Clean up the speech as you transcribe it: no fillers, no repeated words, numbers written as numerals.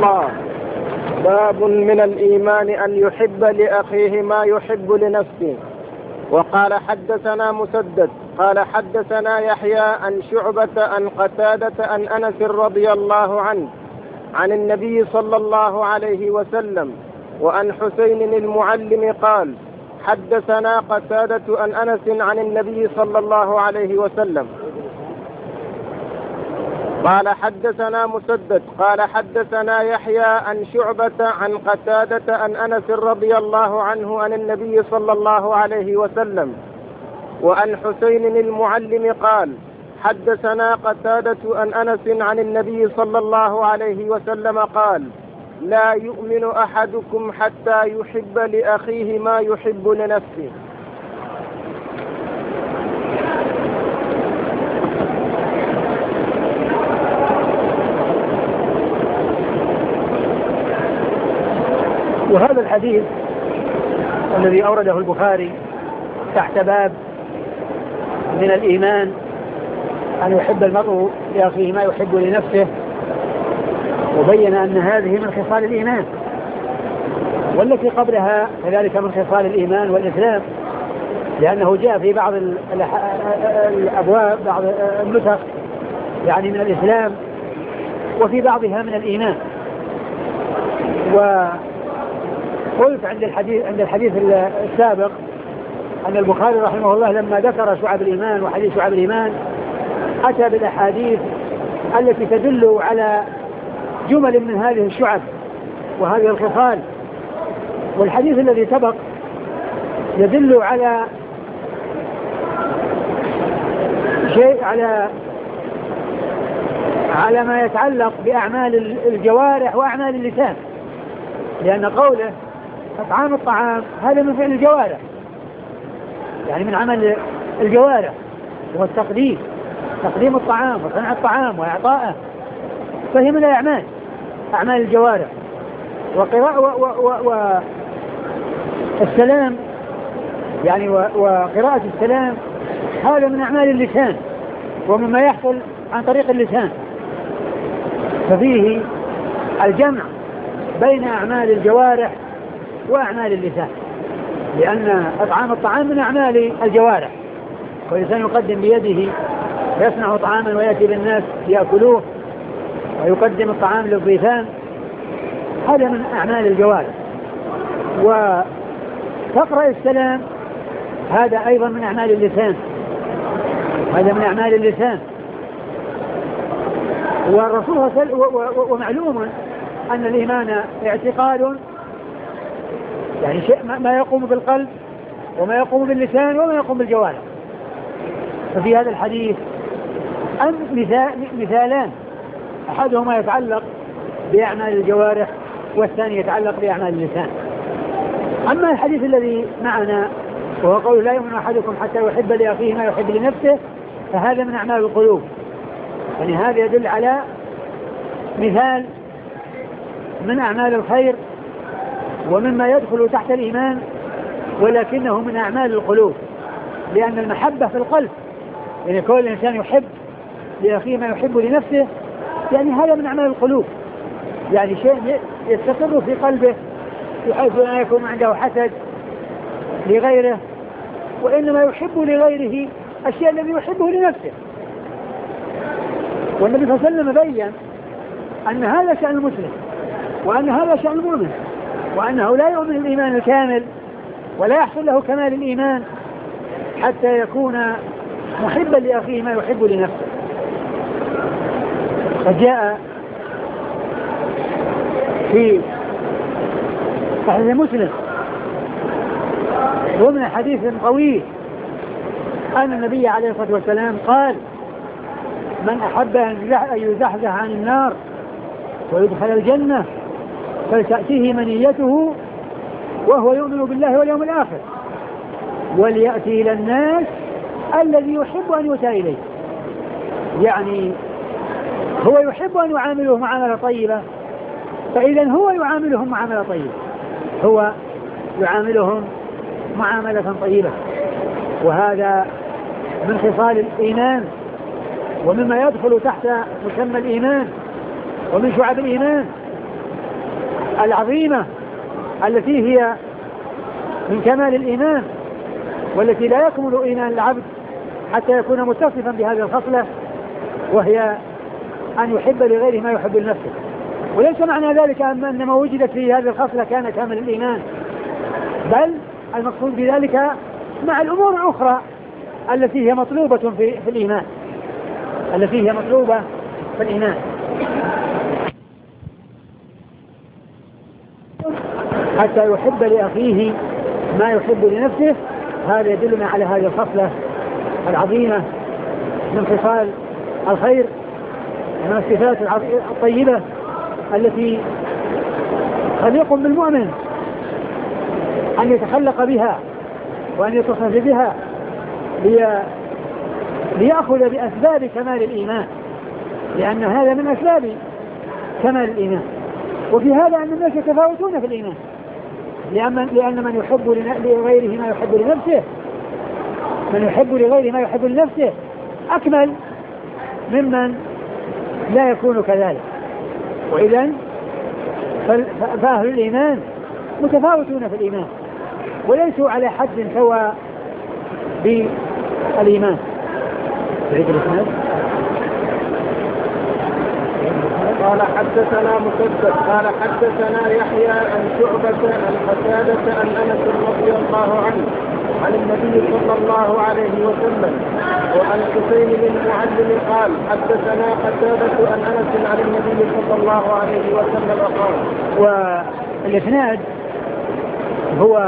الله. باب من الإيمان أن يحب لأخيه ما يحب لنفسه. وقال حدثنا مسدد قال حدثنا يحيى عن شعبة عن قتادة عن أنس رضي الله عنه عن النبي صلى الله عليه وسلم وعن حسين المعلم قال حدثنا قتادة عن أنس عن النبي صلى الله عليه وسلم قال حدثنا مسدد قال حدثنا يحيى عن شعبة عن قتادة عن أنس رضي الله عنه عن النبي صلى الله عليه وسلم وعن حسين المعلم قال حدثنا قتادة عن أنس عن النبي صلى الله عليه وسلم قال لا يؤمن أحدكم حتى يحب لأخيه ما يحب لنفسه. وهذا الحديث الذي أورده البخاري تحت باب من الإيمان أن يحب المرء لأخيه ما يحب لنفسه، وبين أن هذه من خصال الإيمان، والتي قبلها كذلك من خصال الإيمان والإسلام، لأنه جاء في بعض الأبواب بعض النسخ يعني من الإسلام وفي بعضها من الإيمان. وقلت عند الحديث السابق أن البخاري رحمه الله لما ذكر شعب الإيمان وحديث شعب الإيمان أتى بالأحاديث التي تدل على جمل من هذه الشعب وهذه الخصال، والحديث الذي سبق يدل على شيء على ما يتعلق بأعمال الجوارح وأعمال اللسان، لأن قوله إطعام الطعام هذا من فعل الجوارح، يعني من عمل الجوارح، وهو التقديم، تقديم الطعام وصنع الطعام وإعطائه، فهي من الأعمال، أعمال الجوارح. والسلام يعني وقراءة السلام هذا من أعمال اللسان ومما يحصل عن طريق اللسان، ففيه الجمع بين أعمال الجوارح وأعمال اللسان، لأن إطعام الطعام من أعمال الجوارح، والإنسان يقدم بيده يصنع طعاما ويأتي بالناس يأكلوه ويقدم الطعام للضيفان، هذا من أعمال الجوارح. وتقرأ السلام هذا أيضا من أعمال اللسان، هذا من أعمال اللسان. والرسول ومعلوم أن الإيمان اعتقاد، يعني شيء ما يقوم بالقلب وما يقوم باللسان وما يقوم بالجوارح. ففي هذا الحديث مثالان، أحدهما يتعلق بأعمال الجوارح والثاني يتعلق بأعمال اللسان. أما الحديث الذي معنا وهو قول لا يؤمن أحدكم حتى يحب لأخيه ما يحب لنفسه، فهذا من أعمال القلوب، يعني هذا يدل على مثال من أعمال الخير ومما يدخل تحت الإيمان، ولكنه من أعمال القلوب، لأن المحبة في القلب، يعني كل الإنسان يحب لأخيه ما يحب لنفسه، يعني هذا من أعمال القلوب، يعني شيء يستقر في قلبه بحيث لا يكون عنده حسد لغيره، وإنما يحب لغيره الشيء الذي يحبه لنفسه. والنبي صلى الله عليه وسلم بين أن هذا شأن المسلم وأن هذا شأن المؤمن، وأنه لا يؤمن الإيمان الكامل ولا يحصل له كمال الإيمان حتى يكون محبا لأخيه ما يحب لنفسه. فجاء في صحيح مسلم ومن حديث طويل أن النبي عليه الصلاة والسلام قال من أحب أن يزحزح عن النار ويدخل الجنة فلتأتيه منيته وهو يؤمن بالله واليوم الآخر وليأتي إلى الناس الذي يحب أن يؤتى إليه، يعني هو يحب أن يعامله معاملة طيبة، فإذا هو يعاملهم معاملة طيبة، هو يعاملهم معاملة طيبة، وهذا من خصال الإيمان ومما يدخل تحت مسمى الإيمان ومن شعب الإيمان. العظيمة التي هي من كمال الإيمان، والتي لا يكمل إيمان العبد حتى يكون متصفا بهذه الخصلة، وهي أن يحب لغيره ما يحب لنفسه. وليس معنى ذلك أن ما وجدت في هذه الخصلة كان كامل الإيمان، بل المقصود بذلك مع الأمور الأخرى التي هي مطلوبة في الإيمان، التي هي مطلوبة في الإيمان. حتى يحب لأخيه ما يحب لنفسه، هذا يدلنا على هذه الخصلة العظيمة من خصال الخير، من الصفات الطيبة التي خليق بالمؤمن أن يتخلق بها وأن يتصف بها ليأخذ بأسباب كمال الإيمان، لأن هذا من أسباب كمال الإيمان. وفي هذا أن الناس يتفاوتون في الإيمان، لأن من يحب لغيره ما يحب لنفسه، من يحب لغيره ما يحب لنفسه أكمل ممن لا يكون كذلك. وإذن فأهل الإيمان متفاوتون في الإيمان وليسوا على حد سواء بالإيمان. قال حدثنا مسدد قال حدثنا يحيى عن شعبة عن قتادة عن أنس رضي الله عنه عن النبي صلى الله عليه وسلم وعن حسين بن معلم قال حدثنا قتادة عن أنس عن النبي صلى الله عليه وسلم قال. والإسناد هو